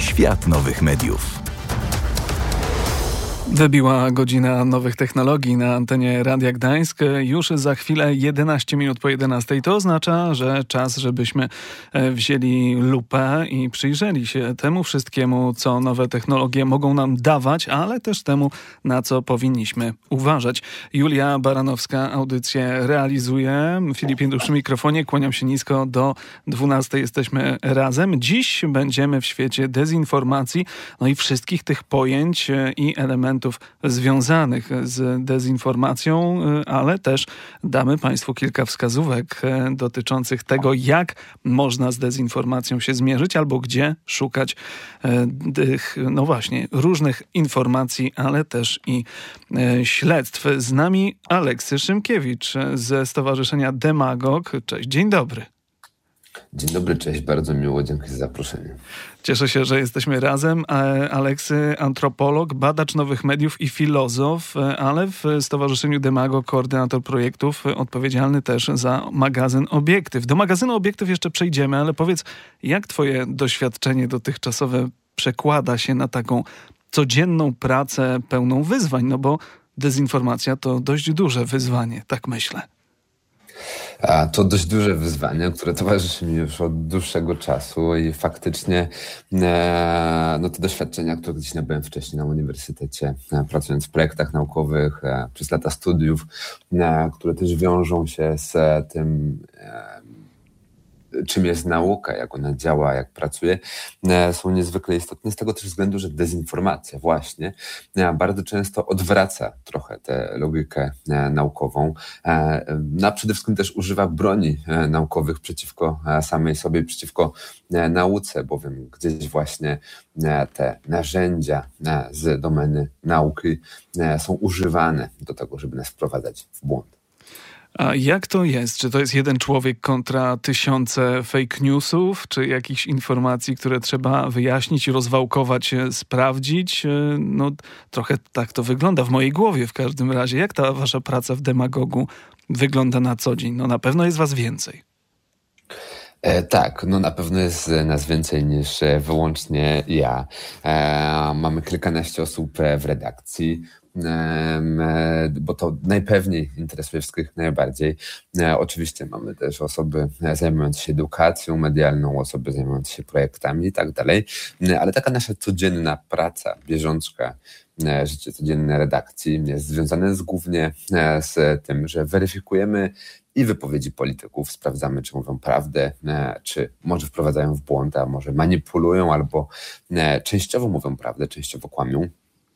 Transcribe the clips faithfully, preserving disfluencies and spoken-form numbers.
Świat nowych mediów. Wybiła godzina nowych technologii na antenie Radia Gdańsk. Już za chwilę jedenaście minut po jedenastej. To oznacza, że czas, żebyśmy wzięli lupę i przyjrzeli się temu wszystkiemu, co nowe technologie mogą nam dawać, ale też temu, na co powinniśmy uważać. Julia Baranowska audycję realizuje. Filip Jędusz przy mikrofonie. Kłaniam się nisko. Do dwunastej jesteśmy razem. Dziś będziemy w świecie dezinformacji, no i wszystkich tych pojęć i elementów związanych z dezinformacją, ale też damy Państwu kilka wskazówek dotyczących tego, jak można z dezinformacją się zmierzyć albo gdzie szukać tych, no właśnie, różnych informacji, ale też i śledztw. Z nami Aleksy Szymkiewicz ze Stowarzyszenia Demagog. Cześć, dzień dobry. Dzień dobry, cześć, bardzo miło, dziękuję za zaproszenie. Cieszę się, że jesteśmy razem. Aleksy, antropolog, badacz nowych mediów i filozof, ale w Stowarzyszeniu Demagog koordynator projektów, odpowiedzialny też za magazyn Obiektyw. Do magazynu Obiektyw jeszcze przejdziemy, ale powiedz, jak twoje doświadczenie dotychczasowe przekłada się na taką codzienną pracę pełną wyzwań? No bo dezinformacja to dość duże wyzwanie, tak myślę. A to dość duże wyzwanie, które towarzyszy mi już od dłuższego czasu i faktycznie e, no te doświadczenia, które gdzieś nabyłem wcześniej na uniwersytecie, e, pracując w projektach naukowych, e, przez lata studiów, e, które też wiążą się z tym, e, czym jest nauka, jak ona działa, jak pracuje, są niezwykle istotne z tego też względu, że dezinformacja właśnie bardzo często odwraca trochę tę logikę naukową, no a przede wszystkim też używa broni naukowych przeciwko samej sobie, przeciwko nauce, bowiem gdzieś właśnie te narzędzia z domeny nauki są używane do tego, żeby nas wprowadzać w błąd. A jak to jest? Czy to jest jeden człowiek kontra tysiące fake newsów, czy jakichś informacji, które trzeba wyjaśnić, rozwałkować, sprawdzić? No trochę tak to wygląda w mojej głowie w każdym razie. Jak ta wasza praca w Demagogu wygląda na co dzień? No na pewno jest was więcej. E, tak, no na pewno jest nas więcej niż wyłącznie ja. E, mamy kilkanaście osób w redakcji, bo to najpewniej interesuje wszystkich najbardziej. Oczywiście mamy też osoby zajmujące się edukacją medialną, osoby zajmujące się projektami i tak dalej, ale taka nasza codzienna praca, bieżączka, życie codzienne redakcji jest związane z, głównie z tym, że weryfikujemy i wypowiedzi polityków, sprawdzamy, czy mówią prawdę, czy może wprowadzają w błąd, a może manipulują, albo częściowo mówią prawdę, częściowo kłamią.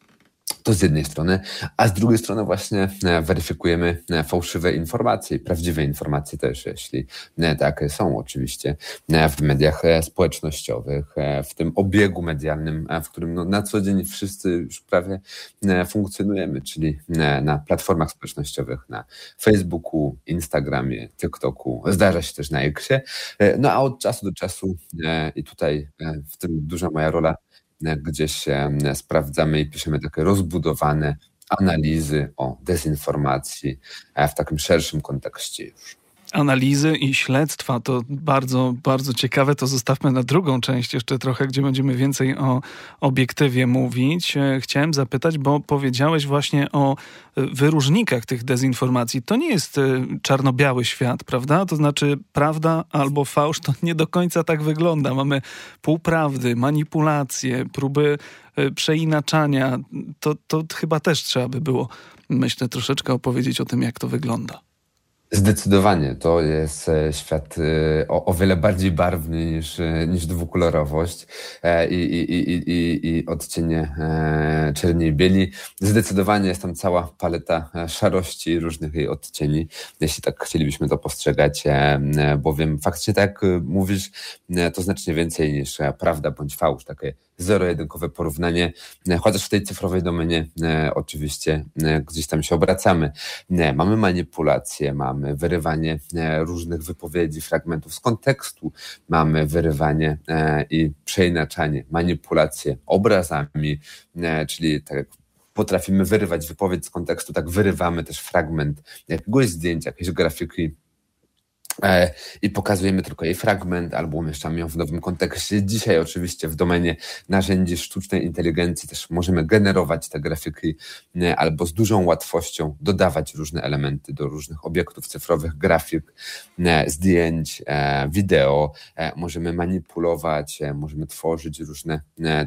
To z jednej strony, a z drugiej strony właśnie weryfikujemy fałszywe informacje i prawdziwe informacje też, jeśli takie są oczywiście w mediach społecznościowych, w tym obiegu medialnym, w którym no na co dzień wszyscy już prawie funkcjonujemy, czyli na platformach społecznościowych, na Facebooku, Instagramie, TikToku, zdarza się też na Xie, no a od czasu do czasu i tutaj w tym duża moja rola, gdzieś sprawdzamy i piszemy takie rozbudowane analizy o dezinformacji w takim szerszym kontekście już. Analizy i śledztwa to bardzo, bardzo ciekawe. To zostawmy na drugą część jeszcze trochę, gdzie będziemy więcej o obiektywie mówić. Chciałem zapytać, bo powiedziałeś właśnie o wyróżnikach tych dezinformacji. To nie jest czarno-biały świat, prawda? To znaczy prawda albo fałsz to nie do końca tak wygląda. Mamy półprawdy, manipulacje, próby przeinaczania. To, to chyba też trzeba by było, myślę, troszeczkę opowiedzieć o tym, jak to wygląda. Zdecydowanie to jest świat o, o wiele bardziej barwny niż, niż dwukolorowość i, i, i, i, i odcienie czerni i bieli. Zdecydowanie jest tam cała paleta szarości i różnych jej odcieni, jeśli tak chcielibyśmy to postrzegać, bowiem faktycznie tak jak mówisz, to znacznie więcej niż prawda bądź fałsz, takie zero-jedynkowe porównanie, chociaż w tej cyfrowej domenie e, oczywiście e, gdzieś tam się obracamy. E, mamy manipulacje, mamy wyrywanie e, różnych wypowiedzi, fragmentów z kontekstu, mamy wyrywanie e, i przeinaczanie, manipulacje obrazami, e, czyli tak jak potrafimy wyrywać wypowiedź z kontekstu, tak wyrywamy też fragment jakiegoś zdjęcia, jakiejś grafiki i pokazujemy tylko jej fragment albo umieszczamy ją w nowym kontekście. Dzisiaj oczywiście w domenie narzędzi sztucznej inteligencji też możemy generować te grafiki albo z dużą łatwością dodawać różne elementy do różnych obiektów cyfrowych, grafik, zdjęć, wideo. Możemy manipulować, możemy tworzyć różne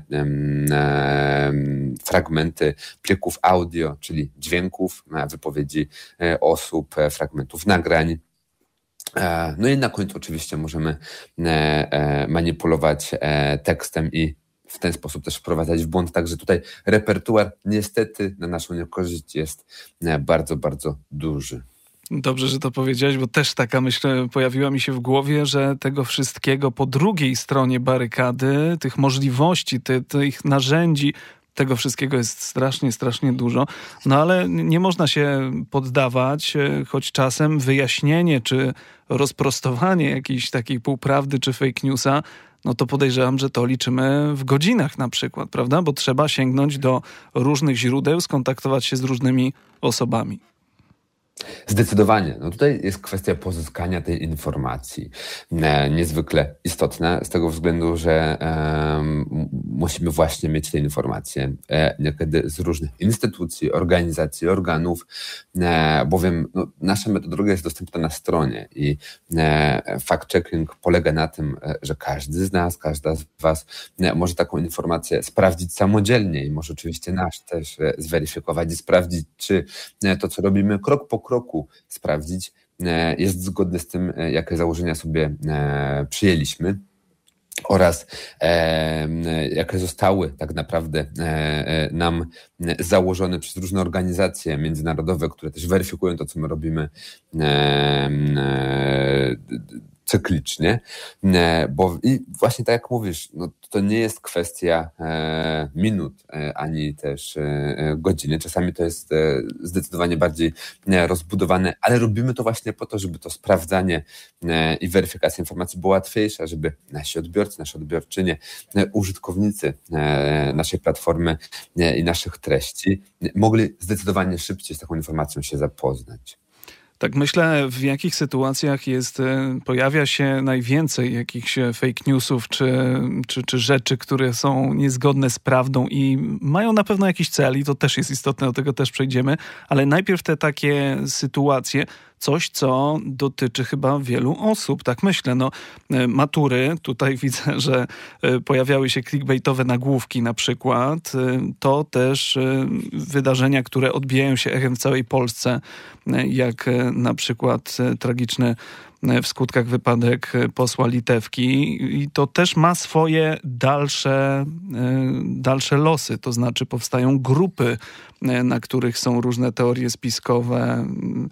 fragmenty plików audio, czyli dźwięków, wypowiedzi osób, fragmentów nagrań. No i na końcu oczywiście możemy manipulować tekstem i w ten sposób też wprowadzać w błąd. Także tutaj repertuar niestety na naszą niekorzyść jest bardzo, bardzo duży. Dobrze, że to powiedziałeś, bo też taka myśl pojawiła mi się w głowie, że tego wszystkiego po drugiej stronie barykady, tych możliwości, ty, tych narzędzi, tego wszystkiego jest strasznie, strasznie dużo. No ale nie można się poddawać, choć czasem wyjaśnienie czy rozprostowanie jakiejś takiej półprawdy czy fake newsa, no to podejrzewam, że to liczymy w godzinach na przykład, prawda? Bo trzeba sięgnąć do różnych źródeł, skontaktować się z różnymi osobami. Zdecydowanie. No tutaj jest kwestia pozyskania tej informacji. Niezwykle istotna z tego względu, że um, musimy właśnie mieć te informacje e, niekiedy z różnych instytucji, organizacji, organów, e, bowiem no, nasza metodologia jest dostępna na stronie i e, fact-checking polega na tym, że każdy z nas, każda z was e, może taką informację sprawdzić samodzielnie i może oczywiście nasz też e, zweryfikować i sprawdzić, czy e, to, co robimy krok po kroku, sprawdzić, jest zgodne z tym, jakie założenia sobie przyjęliśmy oraz jakie zostały tak naprawdę nam założone przez różne organizacje międzynarodowe, które też weryfikują to, co my robimy cyklicznie, bo i właśnie tak jak mówisz, no, to nie jest kwestia e, minut, e, ani też e, godziny. Czasami to jest e, zdecydowanie bardziej e, rozbudowane, ale robimy to właśnie po to, żeby to sprawdzanie e, i weryfikacja informacji była łatwiejsza, żeby nasi odbiorcy, nasze odbiorczynie, e, użytkownicy e, naszej platformy e, i naszych treści e, mogli zdecydowanie szybciej z taką informacją się zapoznać. Tak myślę, w jakich sytuacjach jest, pojawia się najwięcej jakichś fake newsów czy, czy, czy rzeczy, które są niezgodne z prawdą i mają na pewno jakiś cel i to też jest istotne, do tego też przejdziemy, ale najpierw te takie sytuacje, coś, co dotyczy chyba wielu osób, tak myślę. No, matury, tutaj widzę, że pojawiały się clickbaitowe nagłówki na przykład. To też wydarzenia, które odbijają się echem w całej Polsce, jak na przykład tragiczny w skutkach wypadek posła Litewki i to też ma swoje dalsze, dalsze losy, to znaczy powstają grupy, na których są różne teorie spiskowe,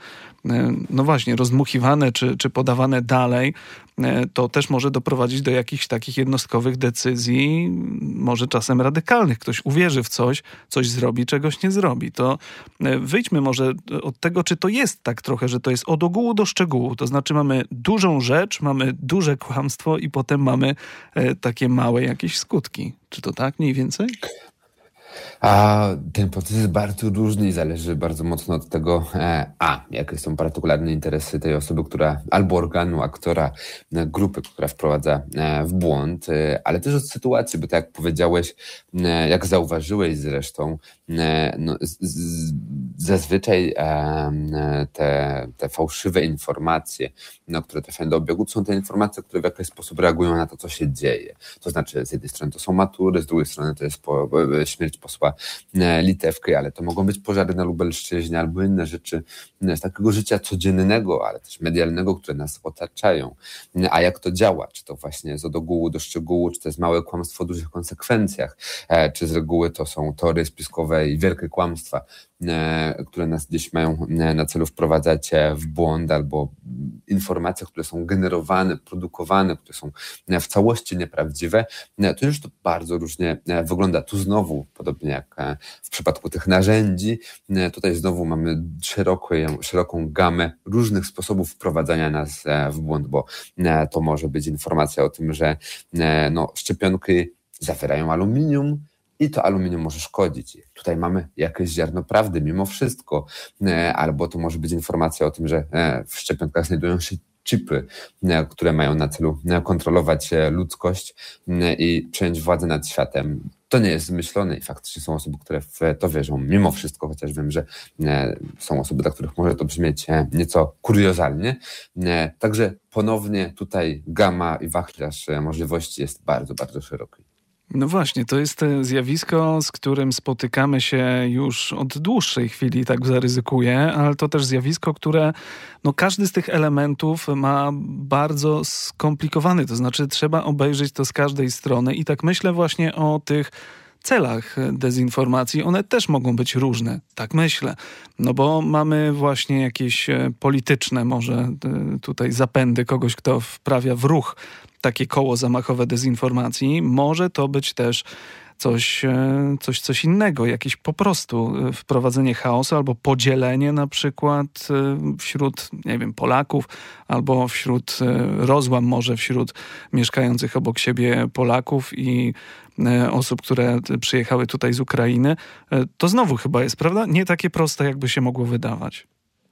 no właśnie, rozdmuchiwane czy, czy podawane dalej, to też może doprowadzić do jakichś takich jednostkowych decyzji, może czasem radykalnych. Ktoś uwierzy w coś, coś zrobi, czegoś nie zrobi. To wyjdźmy może od tego, czy to jest tak trochę, że to jest od ogółu do szczegółu. To znaczy mamy dużą rzecz, mamy duże kłamstwo i potem mamy takie małe jakieś skutki. Czy to tak mniej więcej? A ten proces jest bardzo różny i zależy bardzo mocno od tego, a jakie są partykularne interesy tej osoby, która albo organu, aktora, grupy, która wprowadza w błąd, ale też od sytuacji, bo tak jak powiedziałeś, jak zauważyłeś zresztą, no, z, z, zazwyczaj te, te fałszywe informacje, no, które trafiają do obiegu, to są te informacje, które w jakiś sposób reagują na to, co się dzieje. To znaczy z jednej strony to są matury, z drugiej strony to jest po, śmierć posła Litewki, ale to mogą być pożary na Lubelszczyźnie albo inne rzeczy z takiego życia codziennego, ale też medialnego, które nas otaczają. A jak to działa? Czy to właśnie jest od ogółu do szczegółu, czy to jest małe kłamstwo o dużych konsekwencjach, czy z reguły to są teorie spiskowe i wielkie kłamstwa, które nas gdzieś mają na celu wprowadzać w błąd, albo informacje, które są generowane, produkowane, które są w całości nieprawdziwe, to już to bardzo różnie wygląda. Tu znowu, podobnie jak w przypadku tych narzędzi, tutaj znowu mamy szeroką, szeroką gamę różnych sposobów wprowadzania nas w błąd, bo to może być informacja o tym, że no, szczepionki zawierają aluminium, i to aluminium może szkodzić. Tutaj mamy jakieś ziarno prawdy mimo wszystko. Albo to może być informacja o tym, że w szczepionkach znajdują się chipy, które mają na celu kontrolować ludzkość i przejąć władzę nad światem. To nie jest zmyślone i faktycznie są osoby, które w to wierzą, mimo wszystko, chociaż wiem, że są osoby, dla których może to brzmieć nieco kuriozalnie. Także ponownie tutaj gama i wachlarz możliwości jest bardzo, bardzo szeroki. No właśnie, to jest zjawisko, z którym spotykamy się już od dłuższej chwili, tak zaryzykuję, ale to też zjawisko, które, no każdy z tych elementów ma bardzo skomplikowany, to znaczy trzeba obejrzeć to z każdej strony i tak myślę właśnie o tych celach dezinformacji. One też mogą być różne, tak myślę. No bo mamy właśnie jakieś polityczne może tutaj zapędy kogoś, kto wprawia w ruch takie koło zamachowe dezinformacji. Może to być też coś, coś, coś innego, jakieś po prostu wprowadzenie chaosu albo podzielenie na przykład wśród, nie wiem, Polaków albo wśród, rozłam może wśród mieszkających obok siebie Polaków i osób, które przyjechały tutaj z Ukrainy. To znowu chyba jest, prawda? Nie takie proste, jakby się mogło wydawać.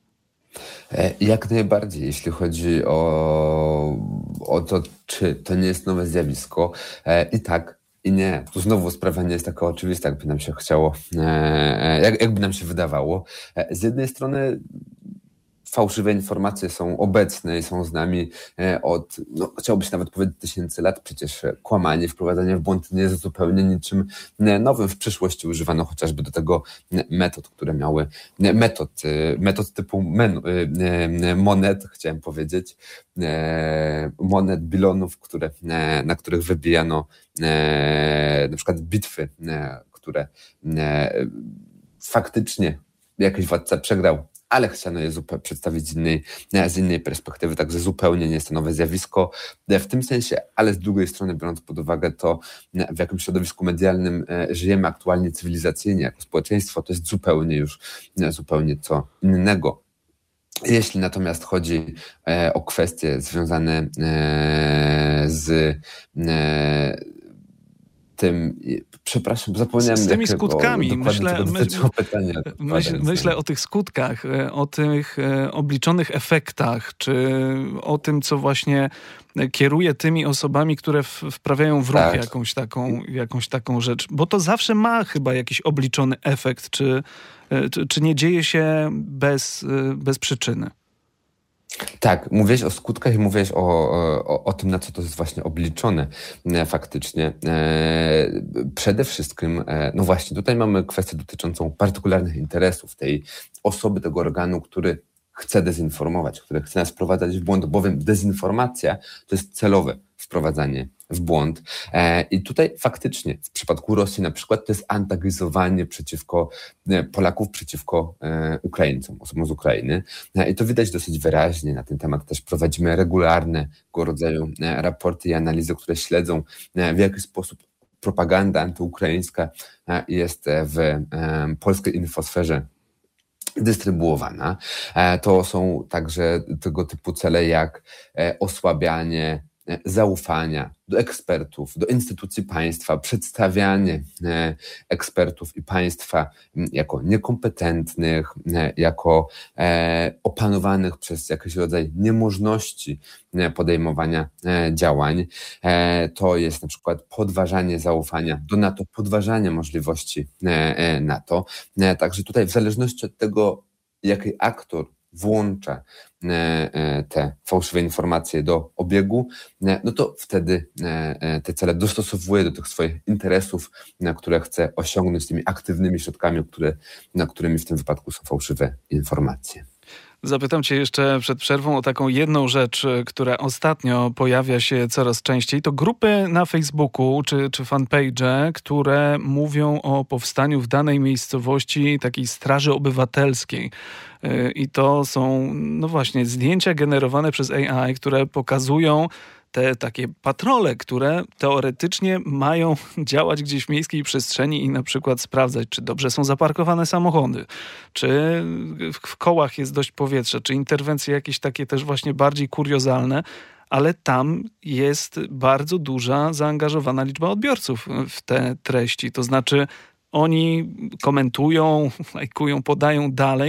Jak najbardziej, jeśli chodzi o, o to, czy to nie jest nowe zjawisko. I tak, i nie. Tu znowu sprawa nie jest taka oczywista, jakby nam się chciało, jak, jakby nam się wydawało. Z jednej strony fałszywe informacje są obecne i są z nami od, no, chciałoby się nawet powiedzieć, tysięcy lat. Przecież kłamanie, wprowadzanie w błąd nie jest zupełnie niczym nowym. W przyszłości używano chociażby do tego metod, które miały, metod, metod typu men, monet, chciałem powiedzieć, monet, bilonów, które, na których wybijano na przykład bitwy, które faktycznie jakiś władca przegrał, ale chciano je zupełnie przedstawić z innej, z innej perspektywy, także zupełnie nie jest to nowe zjawisko w tym sensie, ale z drugiej strony, biorąc pod uwagę to, w jakim środowisku medialnym żyjemy aktualnie cywilizacyjnie jako społeczeństwo, to jest zupełnie już zupełnie co innego. Jeśli natomiast chodzi o kwestie związane z tym, przepraszam, zapomniałem. Z tymi skutkami. Myślę, myślę, pytania, myśl, myślę o tych skutkach, o tych obliczonych efektach, czy o tym, co właśnie kieruje tymi osobami, które wprawiają w ruch tak. jakąś, taką, jakąś taką rzecz. Bo to zawsze ma chyba jakiś obliczony efekt, czy, czy, czy nie dzieje się bez, bez przyczyny. Tak, mówiłeś o skutkach i mówiłeś o, o, o tym, na co to jest właśnie obliczone faktycznie. Przede wszystkim, no właśnie, tutaj mamy kwestię dotyczącą partykularnych interesów tej osoby, tego organu, który chce dezinformować, który chce nas wprowadzać w błąd, bowiem dezinformacja to jest celowe wprowadzanie w błąd. I tutaj faktycznie w przypadku Rosji na przykład to jest antagonizowanie przeciwko Polaków, przeciwko Ukraińcom, osobom z Ukrainy. I to widać dosyć wyraźnie. Na ten temat też prowadzimy regularnego rodzaju raporty i analizy, które śledzą, w jaki sposób propaganda antyukraińska jest w polskiej infosferze dystrybuowana. To są także tego typu cele jak osłabianie zaufania do ekspertów, do instytucji państwa, przedstawianie ekspertów i państwa jako niekompetentnych, jako opanowanych przez jakiś rodzaj niemożności podejmowania działań. To jest na przykład podważanie zaufania do NATO, podważanie możliwości NATO. Także tutaj w zależności od tego, jaki aktor włącza te fałszywe informacje do obiegu, no to wtedy te cele dostosowuje do tych swoich interesów, które chce osiągnąć tymi aktywnymi środkami, które, na którymi w tym wypadku są fałszywe informacje. Zapytam cię jeszcze przed przerwą o taką jedną rzecz, która ostatnio pojawia się coraz częściej. To grupy na Facebooku czy, czy fanpage, które mówią o powstaniu w danej miejscowości takiej straży obywatelskiej. I to są, no właśnie, zdjęcia generowane przez A I, które pokazują te takie patrole, które teoretycznie mają działać gdzieś w miejskiej przestrzeni i na przykład sprawdzać, czy dobrze są zaparkowane samochody, czy w kołach jest dość powietrza, czy interwencje jakieś takie też właśnie bardziej kuriozalne, ale tam jest bardzo duża zaangażowana liczba odbiorców w te treści. To znaczy oni komentują, lajkują, podają dalej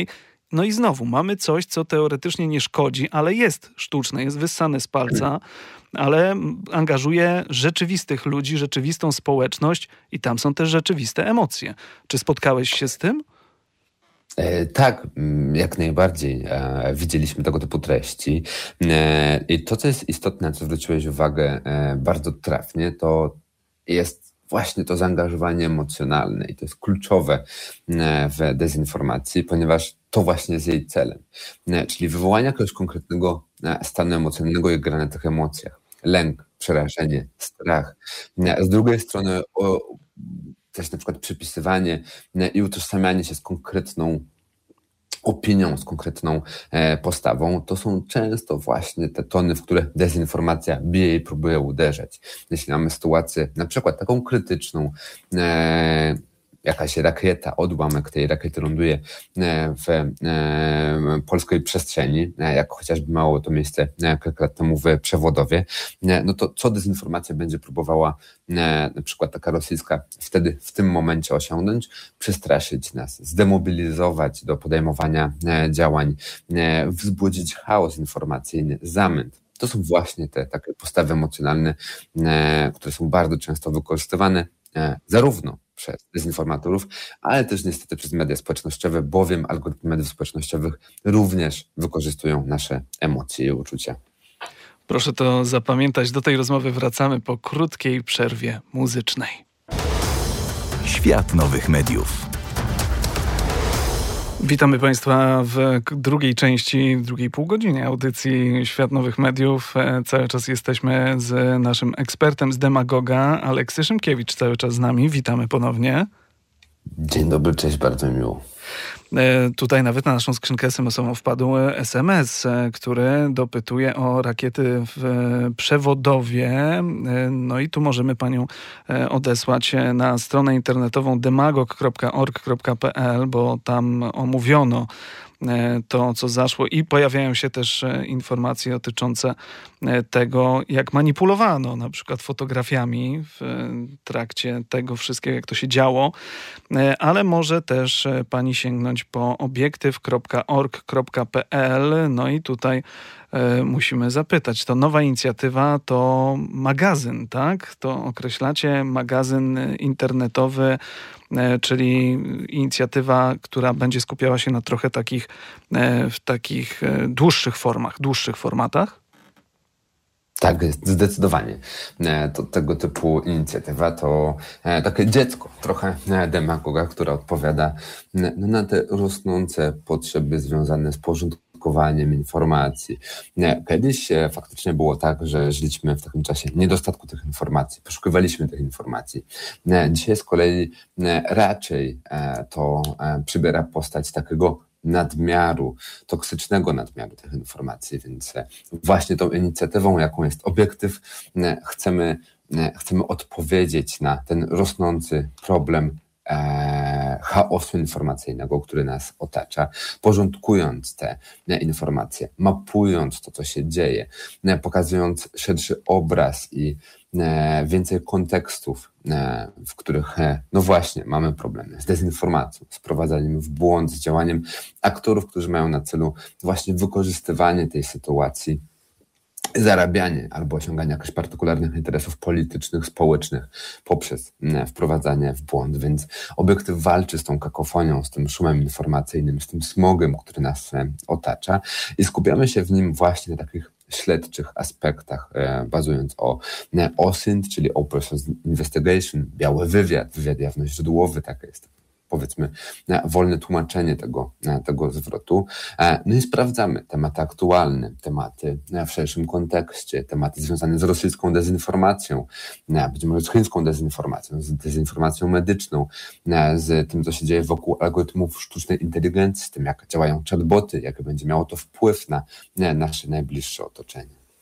No i znowu mamy coś, co teoretycznie nie szkodzi, ale jest sztuczne, jest wyssane z palca, ale angażuje rzeczywistych ludzi, rzeczywistą społeczność i tam są też rzeczywiste emocje. Czy spotkałeś się z tym? E, Tak, mm, jak najbardziej. E, Widzieliśmy tego typu treści. E, I to, co jest istotne, co zwróciłeś uwagę e, bardzo trafnie, to jest właśnie to zaangażowanie emocjonalne i to jest kluczowe e, w dezinformacji, ponieważ to właśnie jest jej celem. E, Czyli wywołanie jakiegoś konkretnego e, stanu emocjonalnego i gra na tych emocjach. Lęk, przerażenie, strach. E, Z drugiej strony o, też na przykład przypisywanie e, i utożsamianie się z konkretną opinią, z konkretną e, postawą, to są często właśnie te tony, w które dezinformacja bije i próbuje uderzać. Jeśli mamy sytuację na przykład taką krytyczną, e, jakaś rakieta, odłamek tej rakiety ląduje e, w e, polskiej przestrzeni, e, jak chociażby miało to miejsce e, kilka lat temu w Przewodowie, e, no to co dezinformacja będzie próbowała e, na przykład taka rosyjska wtedy, w tym momencie osiągnąć? Przestraszyć nas, zdemobilizować do podejmowania e, działań, e, wzbudzić chaos informacyjny, zamęt. To są właśnie te takie postawy emocjonalne, e, które są bardzo często wykorzystywane e, zarówno przez dezinformatorów, ale też niestety przez media społecznościowe, bowiem algorytmy mediów społecznościowych również wykorzystują nasze emocje i uczucia. Proszę to zapamiętać. Do tej rozmowy wracamy po krótkiej przerwie muzycznej. Świat nowych mediów. Witamy Państwa w k- drugiej części, drugiej półgodzinie audycji Świat Nowych Mediów. E, Cały czas jesteśmy z naszym ekspertem z Demagoga, Aleksy Szymkiewicz, cały czas z nami. Witamy ponownie. Dzień dobry, cześć, bardzo mi miło. E, Tutaj nawet na naszą skrzynkę es em esową wpadł es em es, e, który dopytuje o rakiety w e, Przewodowie. E, No i tu możemy panią e, odesłać e, na stronę internetową demagog kropka org kropka pe el, bo tam omówiono e, to, co zaszło i pojawiają się też e, informacje dotyczące e, tego, jak manipulowano na przykład fotografiami w e, trakcie tego wszystkiego, jak to się działo. E, Ale może też e, pani sięgnąć po obiektyw kropka org kropka pe el. No i tutaj e, musimy zapytać, to nowa inicjatywa, to magazyn, tak? To określacie magazyn e, internetowy, e, czyli inicjatywa, która będzie skupiała się na trochę takich, e, w takich e, dłuższych formach, dłuższych formatach? Tak, zdecydowanie. E, To tego typu inicjatywa to e, takie dziecko, trochę e, demagoga, która odpowiada n- no, na te rosnące potrzeby związane z porządkowaniem informacji. E, Kiedyś e, faktycznie było tak, że żyliśmy w takim czasie niedostatku tych informacji, poszukiwaliśmy tych informacji. E, Dzisiaj z kolei e, raczej e, to e, przybiera postać takiego nadmiaru, toksycznego nadmiaru tych informacji, więc e, właśnie tą inicjatywą, jaką jest obiektyw, e, chcemy, e, chcemy odpowiedzieć na ten rosnący problem e, chaosu informacyjnego, który nas otacza, porządkując te e, informacje, mapując to, co się dzieje, e, pokazując szerszy obraz i e, więcej kontekstów, e, w których, e, no właśnie, mamy problemy z dezinformacją, z wprowadzaniem w błąd, z działaniem aktorów, którzy mają na celu właśnie wykorzystywanie tej sytuacji, zarabianie albo osiąganie jakichś partykularnych interesów politycznych, społecznych poprzez mm, wprowadzanie w błąd. Więc obiektyw walczy z tą kakofonią, z tym szumem informacyjnym, z tym smogiem, który nas e, otacza i skupiamy się w nim właśnie na takich śledczych aspektach, e, bazując o e, O S I N T, czyli Open Source Investigation, biały wywiad, wywiad jawnoźródłowy, tak jest, powiedzmy, e, wolne tłumaczenie tego, e, tego zwrotu. E, No i sprawdzamy tematy aktualne, tematy e, w szerszym kontekście, tematy związane z rosyjską dezinformacją, e, być może z chińską dezinformacją, z dezinformacją medyczną, e, z tym, co się dzieje wokół algorytmów sztucznej inteligencji, z tym, jak działają chatboty, jaki będzie miało to wpływ na e, nasze najbliższe otoczenie.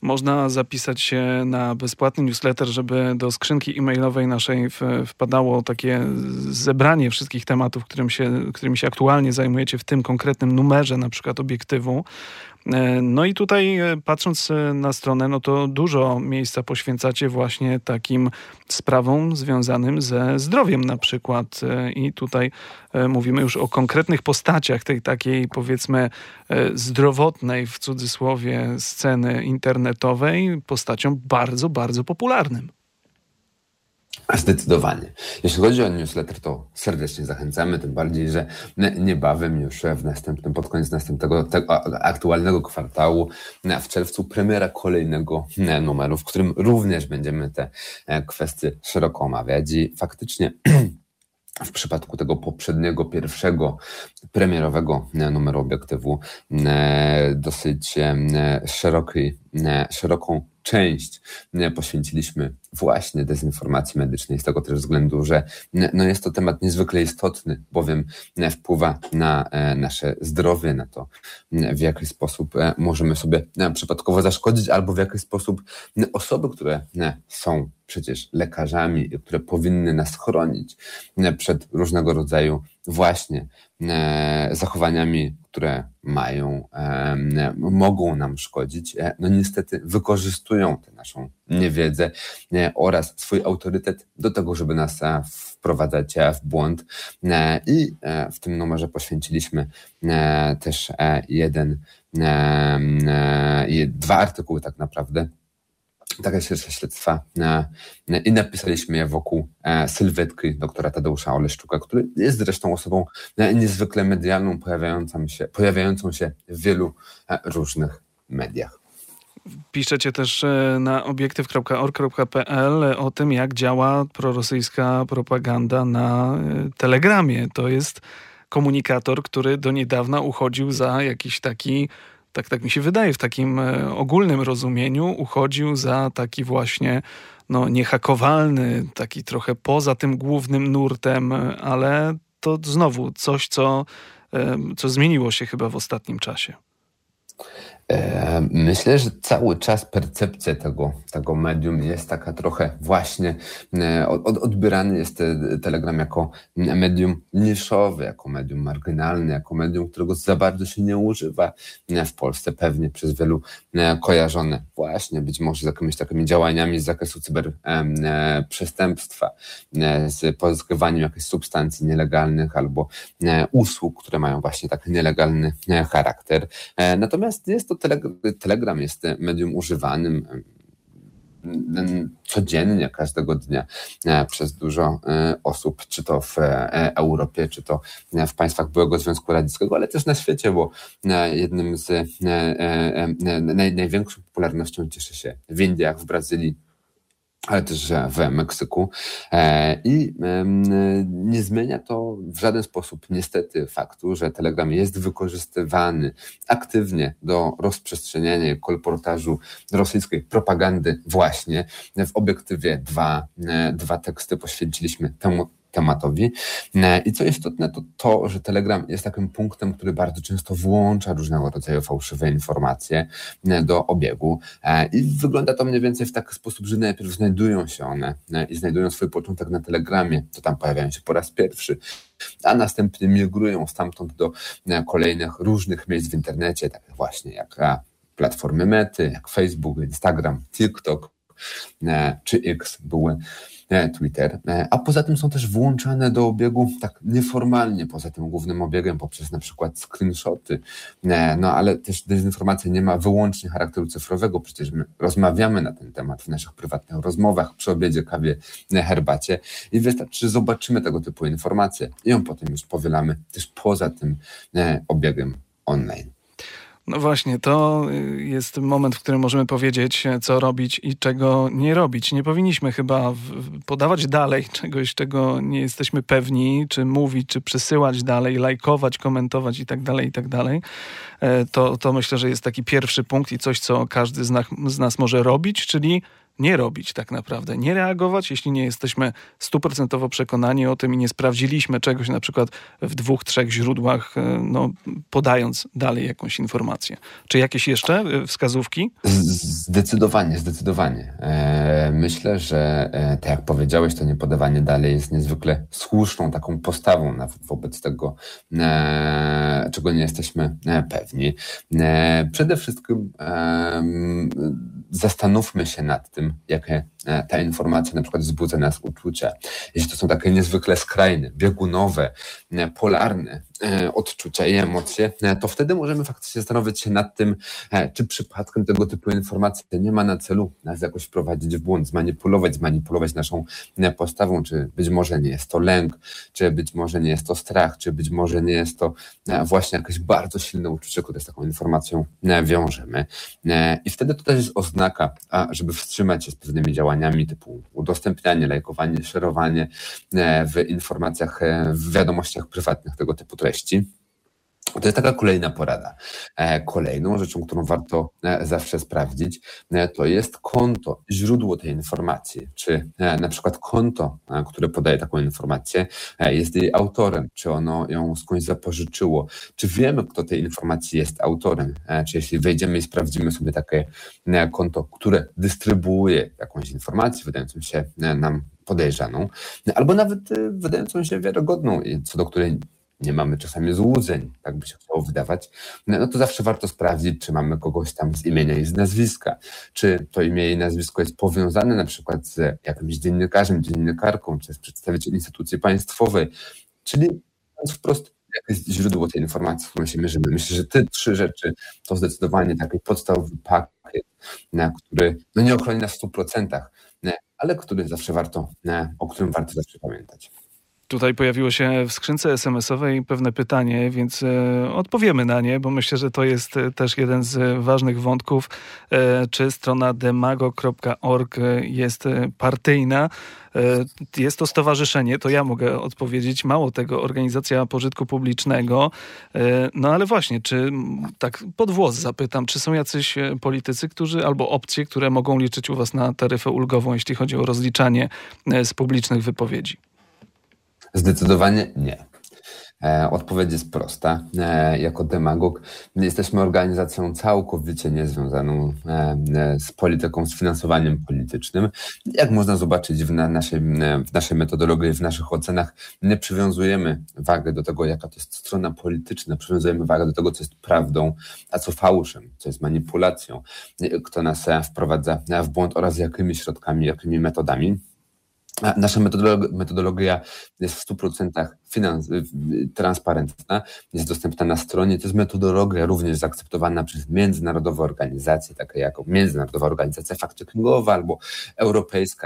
Można zapisać się na bezpłatny newsletter, żeby do skrzynki e-mailowej naszej w, wpadało takie zebranie wszystkich tematów, którym się, którymi się aktualnie zajmujecie w tym konkretnym numerze, na przykład obiektywu. No i tutaj patrząc na stronę, no to dużo miejsca poświęcacie właśnie takim sprawom związanym ze zdrowiem na przykład. I tutaj mówimy już o konkretnych postaciach tej takiej, powiedzmy, zdrowotnej w cudzysłowie sceny internetowej, postacią bardzo, bardzo popularnym. Zdecydowanie. Jeśli chodzi o newsletter, to serdecznie zachęcamy, tym bardziej, że niebawem już w następnym, pod koniec następnego tego aktualnego kwartału, w czerwcu premiera kolejnego numeru, w którym również będziemy te kwestie szeroko omawiać i faktycznie w przypadku tego poprzedniego, pierwszego premierowego numeru obiektywu dosyć szerokiej, szeroką część poświęciliśmy właśnie dezynformacji medycznej z tego też względu, że no jest to temat niezwykle istotny, bowiem wpływa na nasze zdrowie, na to, w jaki sposób możemy sobie przypadkowo zaszkodzić, albo w jaki sposób osoby, które są przecież lekarzami, które powinny nas chronić przed różnego rodzaju właśnie zachowaniami, które mają, mogą nam szkodzić, no niestety wykorzystują tę naszą niewiedzę oraz swój autorytet do tego, żeby nas wprowadzać w błąd. I w tym numerze poświęciliśmy też jeden, dwa artykuły tak naprawdę, takie szersze śledztwa i napisaliśmy je wokół sylwetki doktora Tadeusza Oleszczuka, który jest zresztą osobą niezwykle medialną, pojawiającą się, pojawiającą się w wielu różnych mediach. Piszecie też na obiektyw kropka org kropka pe el o tym, jak działa prorosyjska propaganda na Telegramie. To jest komunikator, który do niedawna uchodził za jakiś taki, tak, tak mi się wydaje, w takim ogólnym rozumieniu uchodził za taki właśnie no, niehakowalny, taki trochę poza tym głównym nurtem, ale to znowu coś, co, co zmieniło się chyba w ostatnim czasie. Myślę, że cały czas percepcja tego, tego medium jest taka trochę właśnie, od, odbierany jest Telegram jako medium niszowe, jako medium marginalne, jako medium, którego za bardzo się nie używa w Polsce, pewnie przez wielu kojarzone właśnie być może z jakimiś takimi działaniami z zakresu cyberprzestępstwa, z pozyskiwaniem jakichś substancji nielegalnych albo usług, które mają właśnie taki nielegalny charakter. Natomiast jest to Telegram jest medium używanym codziennie, każdego dnia przez dużo osób, czy to w Europie, czy to w państwach byłego Związku Radzieckiego, ale też na świecie, bo jednym z największą popularnością cieszy się w Indiach, w Brazylii, ale też w Meksyku i nie zmienia to w żaden sposób niestety faktu, że Telegram jest wykorzystywany aktywnie do rozprzestrzeniania kolportażu rosyjskiej propagandy właśnie. W obiektywie dwa, dwa teksty poświęciliśmy temu tematowi. I co istotne, to to, że Telegram jest takim punktem, który bardzo często włącza różnego rodzaju fałszywe informacje do obiegu. I wygląda to mniej więcej w taki sposób, że najpierw znajdują się one i znajdują swój początek na Telegramie, to tam pojawiają się po raz pierwszy, a następnie migrują stamtąd do kolejnych różnych miejsc w internecie, takich właśnie jak platformy Mety, jak Facebook, Instagram, TikTok czy X były Twitter, a poza tym są też włączane do obiegu tak nieformalnie, poza tym głównym obiegiem, poprzez na przykład screenshoty, no ale też dezinformacja nie ma wyłącznie charakteru cyfrowego, przecież my rozmawiamy na ten temat w naszych prywatnych rozmowach, przy obiedzie, kawie, herbacie i wystarczy, że zobaczymy tego typu informacje i ją potem już powielamy też poza tym obiegiem online. No właśnie, to jest moment, w którym możemy powiedzieć, co robić i czego nie robić. Nie powinniśmy chyba podawać dalej czegoś, czego nie jesteśmy pewni, czy mówić, czy przesyłać dalej, lajkować, komentować i tak dalej, i tak dalej. To, to myślę, że jest taki pierwszy punkt i coś, co każdy z nas, z nas może robić, czyli nie robić tak naprawdę, nie reagować, jeśli nie jesteśmy stuprocentowo przekonani o tym i nie sprawdziliśmy czegoś na przykład w dwóch, trzech źródłach, no, podając dalej jakąś informację. Czy jakieś jeszcze wskazówki? Zdecydowanie, zdecydowanie. Myślę, że tak jak powiedziałeś, to niepodawanie dalej jest niezwykle słuszną taką postawą wobec tego, czego nie jesteśmy pewni. Przede wszystkim zastanówmy się nad tym, jakie ta informacja na przykład wzbudza nas uczucia. Jeśli to są takie niezwykle skrajne, biegunowe, polarne odczucia i emocje, to wtedy możemy faktycznie zastanowić się nad tym, czy przypadkiem tego typu informacja nie ma na celu nas jakoś wprowadzić w błąd, zmanipulować, zmanipulować naszą postawą, czy być może nie jest to lęk, czy być może nie jest to strach, czy być może nie jest to właśnie jakieś bardzo silne uczucie, które z taką informacją wiążemy. I wtedy to też jest oznaka, żeby wstrzymać się z pewnymi działaniami typu udostępnianie, lajkowanie, szerowanie w informacjach, w wiadomościach prywatnych tego typu treści. To jest taka kolejna porada. Kolejną rzeczą, którą warto zawsze sprawdzić, to jest konto, źródło tej informacji. Czy na przykład konto, które podaje taką informację, jest jej autorem, czy ono ją skądś zapożyczyło, czy wiemy, kto tej informacji jest autorem, czy jeśli wejdziemy i sprawdzimy sobie takie konto, które dystrybuuje jakąś informację, wydającą się nam podejrzaną, albo nawet wydającą się wiarygodną, co do której nie mamy czasami złudzeń, tak by się chciało wydawać, no to zawsze warto sprawdzić, czy mamy kogoś tam z imienia i z nazwiska, czy to imię i nazwisko jest powiązane na przykład z jakimś dziennikarzem, dziennikarką, czy z przedstawicielem instytucji państwowej, czyli wprost jakieś źródło tej informacji, w którą się mierzymy. Myślę, że te trzy rzeczy to zdecydowanie taki podstawowy pakiet, na który no nie ochroni nas w stu procentach, ale który zawsze warto, o którym warto zawsze pamiętać. Tutaj pojawiło się w skrzynce es em esowej pewne pytanie, więc e, odpowiemy na nie, bo myślę, że to jest też jeden z ważnych wątków. E, czy strona demago kropka org jest partyjna? E, jest to stowarzyszenie, to ja mogę odpowiedzieć. Mało tego, organizacja pożytku publicznego. E, no ale właśnie, czy tak pod włos zapytam, czy są jacyś politycy, którzy albo opcje, które mogą liczyć u was na taryfę ulgową, jeśli chodzi o rozliczanie z publicznych wypowiedzi? Zdecydowanie nie. E, odpowiedź jest prosta. E, jako demagog jesteśmy organizacją całkowicie niezwiązaną e, z polityką, z finansowaniem politycznym. Jak można zobaczyć w, na, naszej, w naszej metodologii, w naszych ocenach, nie przywiązujemy wagi do tego, jaka to jest strona polityczna, przywiązujemy wagę do tego, co jest prawdą, a co fałszem, co jest manipulacją, kto nas wprowadza w błąd oraz jakimi środkami, jakimi metodami. Nasza metodologia jest w stu procentach finans- transparentna, jest dostępna na stronie. To jest metodologia również zaakceptowana przez międzynarodowe organizacje, takie jak Międzynarodowa Organizacja Fact-Checkingowa albo Europejska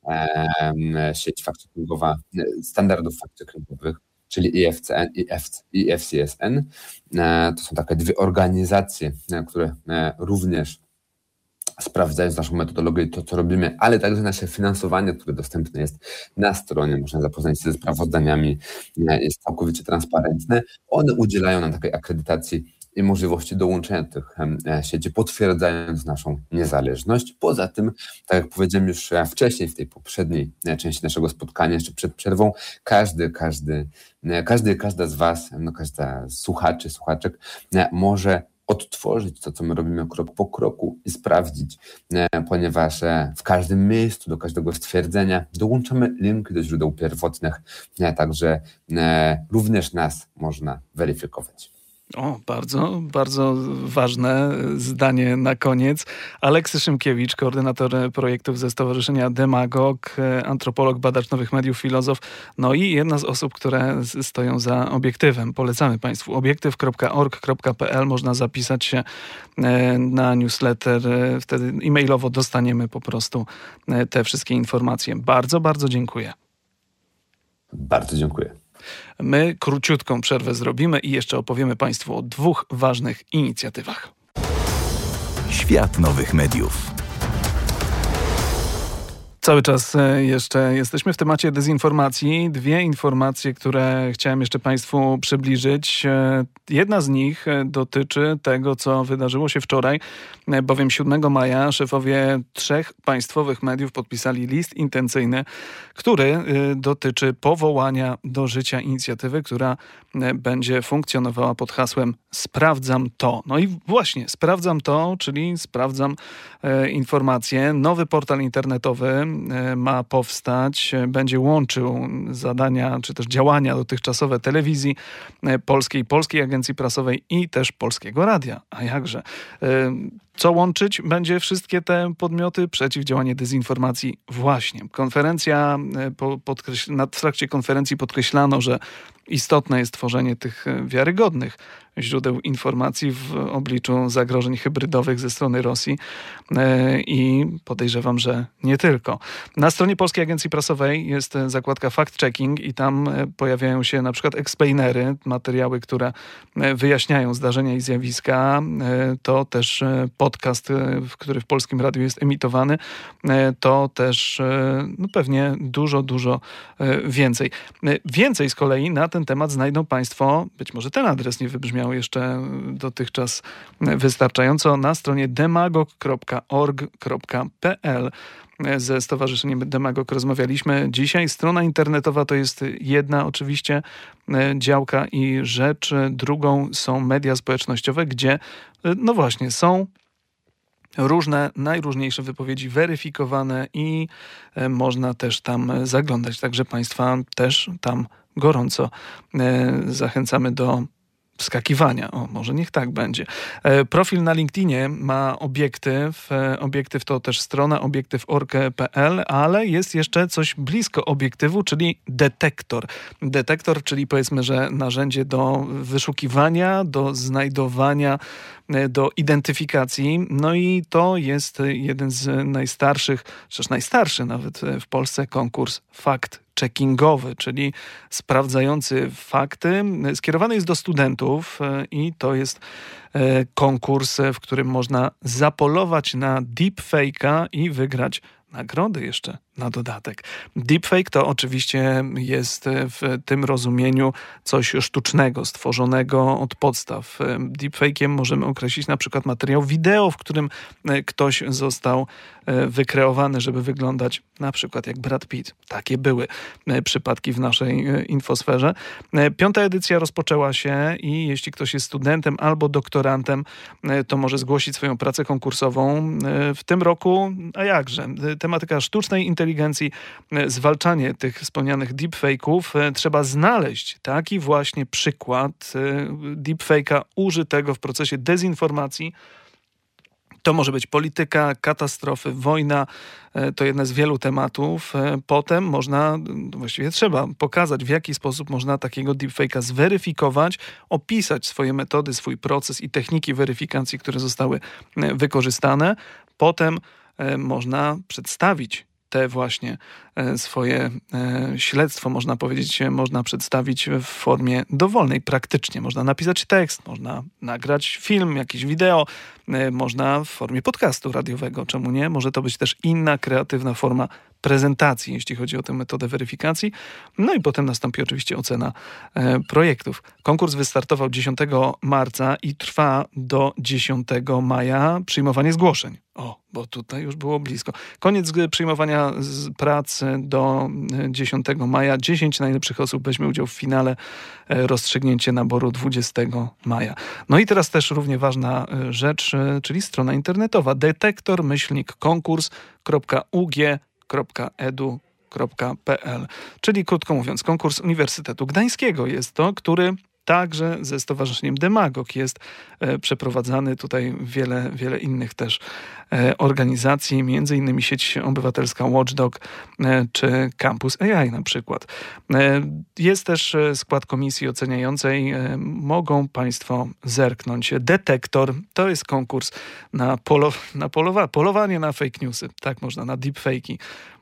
e, Sieć Fact-Checkingowa Standardów Fact-Checkingowych, czyli I F C N, I F C S N. E, to są takie dwie organizacje, które e, również sprawdzając naszą metodologię i to, co robimy, ale także nasze finansowanie, które dostępne jest na stronie, można zapoznać się ze sprawozdaniami, jest całkowicie transparentne. One udzielają nam takiej akredytacji i możliwości dołączenia do tych sieci, potwierdzając naszą niezależność. Poza tym, tak jak powiedziałem już wcześniej w tej poprzedniej części naszego spotkania, jeszcze przed przerwą, każdy, każdy, każdy, każda z was, no każda z słuchaczy, słuchaczek może odtworzyć to, co my robimy krok po kroku i sprawdzić, ponieważ w każdym miejscu, do każdego stwierdzenia dołączamy linki do źródeł pierwotnych, także również nas można weryfikować. O, bardzo, bardzo ważne zdanie na koniec. Aleksy Szymkiewicz, koordynator projektów ze Stowarzyszenia Demagog, antropolog, badacz nowych mediów, filozof, no i jedna z osób, które stoją za Obiektywem. Polecamy Państwu obiektyw kropka org kropka pe el. Można zapisać się na newsletter. Wtedy e-mailowo dostaniemy po prostu te wszystkie informacje. Bardzo, bardzo dziękuję. Bardzo dziękuję. My króciutką przerwę zrobimy i jeszcze opowiemy Państwu o dwóch ważnych inicjatywach. Świat nowych mediów. Cały czas jeszcze jesteśmy w temacie dezinformacji. Dwie informacje, które chciałem jeszcze Państwu przybliżyć. Jedna z nich dotyczy tego, co wydarzyło się wczoraj, bowiem siódmego maja szefowie trzech państwowych mediów podpisali list intencyjny, który dotyczy powołania do życia inicjatywy, która będzie funkcjonowała pod hasłem Sprawdzam to. No i właśnie, sprawdzam to, czyli sprawdzam e, informacje. Nowy portal internetowy e, ma powstać, e, będzie łączył zadania, czy też działania dotychczasowe telewizji e, polskiej, Polskiej Agencji Prasowej i też Polskiego Radia. A jakże? E, Co łączyć będzie wszystkie te podmioty? Przeciwdziałanie dezinformacji właśnie. Konferencja, podkreśl- w trakcie konferencji podkreślano, że istotne jest tworzenie tych wiarygodnych źródeł informacji w obliczu zagrożeń hybrydowych ze strony Rosji i podejrzewam, że nie tylko. Na stronie Polskiej Agencji Prasowej jest zakładka fact-checking i tam pojawiają się na przykład explainery, materiały, które wyjaśniają zdarzenia i zjawiska. To też podcast, który w Polskim Radiu jest emitowany. To też no pewnie dużo, dużo więcej. Więcej z kolei na ten temat znajdą Państwo, być może ten adres nie wybrzmiał jeszcze dotychczas wystarczająco, na stronie demagog kropka org kropka p l. Ze Stowarzyszeniem Demagog rozmawialiśmy dzisiaj. Strona internetowa to jest jedna oczywiście działka i rzecz. Drugą są media społecznościowe, gdzie no właśnie są różne, najróżniejsze wypowiedzi weryfikowane i można też tam zaglądać. Także Państwa też tam gorąco zachęcamy do wskakiwania. O, może niech tak będzie. Profil na LinkedInie ma obiektyw. Obiektyw to też strona obiektyw kropka org kropka p l, ale jest jeszcze coś blisko obiektywu, czyli detektor. Detektor, czyli powiedzmy, że narzędzie do wyszukiwania, do znajdowania, do identyfikacji. No i to jest jeden z najstarszych, czy też najstarszy nawet w Polsce konkurs Fakt checkingowy, czyli sprawdzający fakty. Skierowany jest do studentów i to jest konkurs, w którym można zapolować na deepfake'a i wygrać nagrody jeszcze na dodatek. Deepfake to oczywiście jest w tym rozumieniu coś sztucznego, stworzonego od podstaw. Deepfake'iem możemy określić na przykład materiał wideo, w którym ktoś został wykreowany, żeby wyglądać na przykład jak Brad Pitt. Takie były przypadki w naszej infosferze. Piąta edycja rozpoczęła się i jeśli ktoś jest studentem albo doktorantem, to może zgłosić swoją pracę konkursową. W tym roku, a jakże, tematyka sztucznej inteligencji, inteligencji, zwalczanie tych wspomnianych deepfake'ów, trzeba znaleźć taki właśnie przykład deepfake'a użytego w procesie dezinformacji. To może być polityka, katastrofy, wojna, to jedne z wielu tematów. Potem można, właściwie trzeba pokazać, w jaki sposób można takiego deepfake'a zweryfikować, opisać swoje metody, swój proces i techniki weryfikacji, które zostały wykorzystane. Potem można przedstawić te właśnie swoje śledztwo, można powiedzieć, można przedstawić w formie dowolnej, praktycznie. Można napisać tekst, można nagrać film, jakieś wideo, można w formie podcastu radiowego, czemu nie? Może to być też inna kreatywna forma prezentacji, jeśli chodzi o tę metodę weryfikacji. No i potem nastąpi oczywiście ocena e, projektów. Konkurs wystartował dziesiątego marca i trwa do dziesiątego maja. Przyjmowanie zgłoszeń. O, bo tutaj już było blisko. Koniec przyjmowania z prac do dziesiątego maja. dziesięć najlepszych osób weźmie udział w finale. E, rozstrzygnięcie naboru dwudziestego maja. No i teraz też równie ważna rzecz, e, czyli strona internetowa. detektor myślnik konkurs kropka u g kropka e d u kropka p l. Czyli krótko mówiąc, konkurs Uniwersytetu Gdańskiego jest to, który także ze Stowarzyszeniem Demagog jest e, przeprowadzany. Tutaj wiele, wiele innych też e, organizacji, między innymi sieć obywatelska Watchdog e, czy Campus A I na przykład. E, jest też skład komisji oceniającej. E, mogą Państwo zerknąć. Detektor to jest konkurs na, polo, na polowa, polowanie na fake newsy. Tak można, na deepfake'i.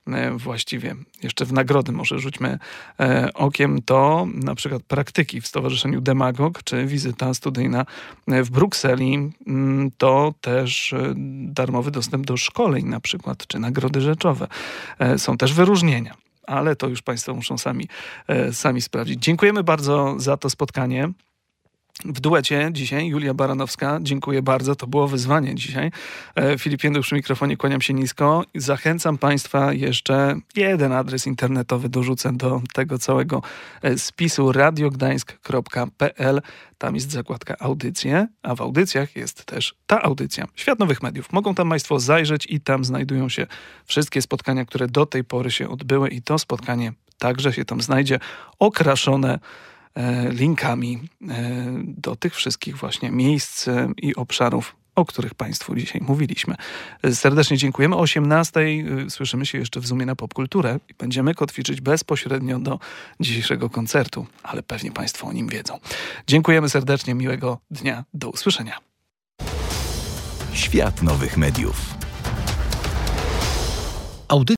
właściwie. Jeszcze w nagrody może rzućmy okiem, to na przykład praktyki w Stowarzyszeniu Demagog, czy wizyta studyjna w Brukseli, to też darmowy dostęp do szkoleń na przykład, czy nagrody rzeczowe. Są też wyróżnienia, ale to już Państwo muszą sami, sami sprawdzić. Dziękujemy bardzo za to spotkanie. W duecie dzisiaj Julia Baranowska. Dziękuję bardzo. To było wyzwanie dzisiaj. Filip Jęduch przy mikrofonie. Kłaniam się nisko. Zachęcam Państwa jeszcze jeden adres internetowy dorzucę do tego całego spisu radiogdańsk kropka pe el. Tam jest zakładka audycje, a w audycjach jest też ta audycja. Świat Nowych Mediów. Mogą tam Państwo zajrzeć i tam znajdują się wszystkie spotkania, które do tej pory się odbyły i to spotkanie także się tam znajdzie, okraszone linkami do tych wszystkich właśnie miejsc i obszarów, o których Państwu dzisiaj mówiliśmy. Serdecznie dziękujemy. O osiemnastej słyszymy się jeszcze w Zoomie na Popkulturę i będziemy kotwiczyć bezpośrednio do dzisiejszego koncertu, ale pewnie Państwo o nim wiedzą. Dziękujemy serdecznie. Miłego dnia. Do usłyszenia. Świat Nowych Mediów.